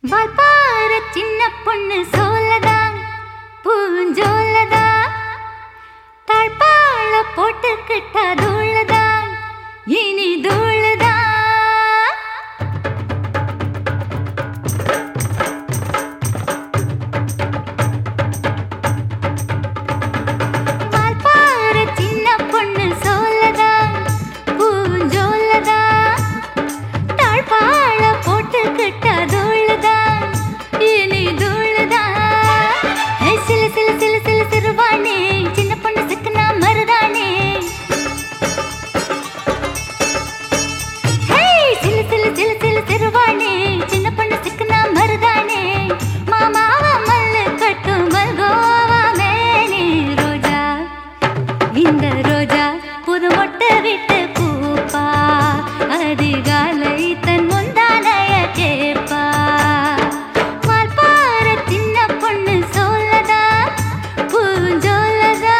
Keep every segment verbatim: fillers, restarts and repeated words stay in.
வால்பாற சின்ன பொண்ணு சோலதான் பூஞ்சோலதான் தாழ்பாள போட்டுக்கிட்டா தூளதான் இனி தூளதான் வால்பாற சின்ன பொண்ணு சோலதான் பூஞ்சோலதான் தாழ்பாள போட்டுக்கிட்டா தூளதான் இனி தூளதான் சில சில சில சில சிறுவானே சின்ன பொண்ணு சிக்கனா மருதானே சில சில சில சில சிறுவானே சின்ன பொண்ணு சிக்கனா மருதானே மாமாவ மல்லு கட்டும் மல்கோவா மேனே ரோஜா இந்த ரோஜா புது மொட்டை விட்டு பூப்பா அதிகாலை தன் முந்தானைய கேப்பா வால்பாற சின்ன பொண்ணு சோலதா பூஞ்சோலதா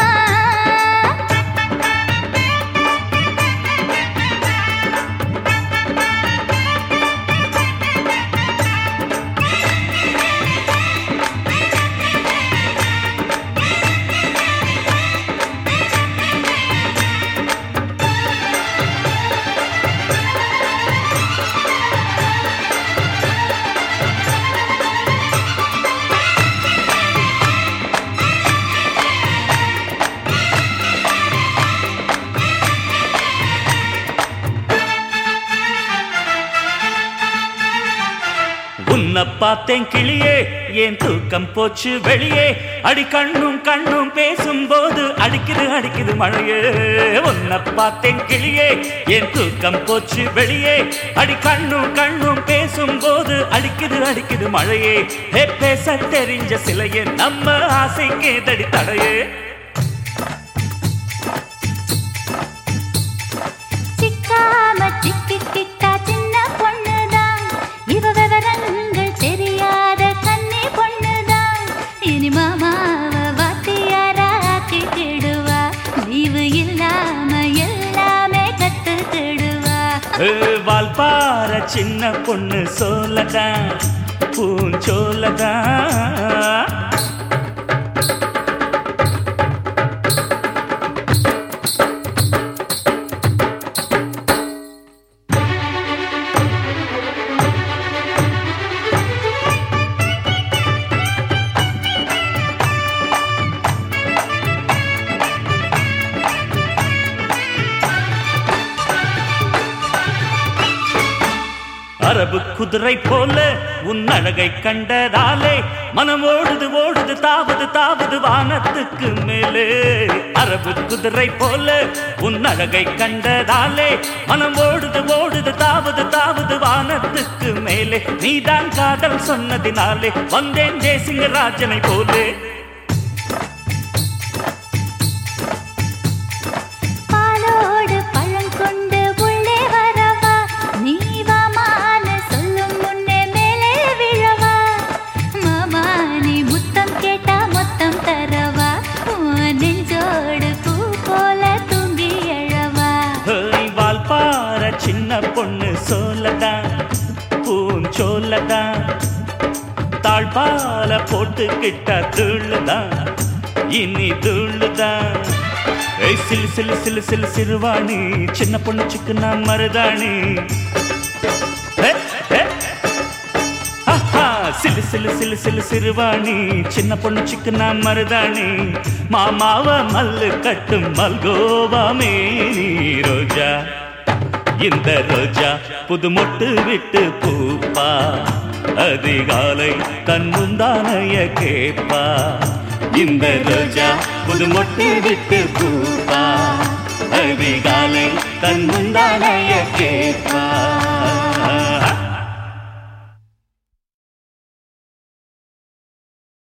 உன்னை பார்த்தேன் கிளியே ஏன் தூக்கம் போச்சு வெளியே அடி கண்ணும் கண்ணும் பேசும்போது அடிக்குது அடிக்குது மழையே உன்னை பார்த்தேன் கிளியே ஏன் தூக்கம் போச்சு வெளியே அடி கண்ணும் கண்ணும் பேசும்போது அடிக்குது அடிக்குது மழையே ஹே பேச தெரிஞ்ச சிலையே நம்ம ஆசைக்கு தடி தடையே சிக்காம சிக்கிக்கிட்டா சின்ன பொண்ணுதான் இவ விவரங்கள் தெரியாத கண்ணி பொண்ணுதான் இனி மாமாவ வாத்தியாரா ஆக்கிடுவா லீவு இல்லாம எல்லாமே கத்துக்கிடுவா வால்பாற சின்ன பொண்ணு சோலதான் பூஞ்சோலதான் அரபு குதிரை போல உன் அழகை கண்டதாலே மனம் ஓடுது ஓடுது தாவுது தாவுது வானத்துக்கு மேலே அரபு குதிரை போல உன் அழகை கண்டதாலே மனம் ஓடுது ஓடுது தாவுது தாவுது வானத்துக்கு மேலே நீதான் காதல் சொன்னதினாலே வந்தேன் ஜெயசிங்கராஜனை போலே பாலோடு பழங்கொண்டு உள்ளே வரவா நீ வாமான சொல்லும் முன்னே மேலே விழவா மாமா நீ முத்தம் கேட்டா மொத்தம் தரவா உன் நெஞ்சோடு பூ போல தூங்கி எழவா வால்பாற சின்ன பொண்ணு சோலதான் பூஞ்சோலதான் தாழ்பால போட்டுக்கிட்ட தூளுதான் இனி தூளுதான் சிலு சிலு சிலு சிலு சிறுவாணி சின்ன பொண்ணு சிக்குனா மருதாணி சிலு சிலு சிலு சிலு சிறுவாணி சின்ன பொண்ணு சிக்குனா மருதாணி மாமாவ மல்லு கட்டும் மல்கோவா மேனி ரோஜா இந்த ரோஜா புது மொட்டு விட்டு பூப்பா அதிகாலை தன் முந்தானைய கேப்பா இந்த ரோஜா புது மொட்டு விட்டு பூப்பா அதிகாலை தன் முந்தானைய கேப்பா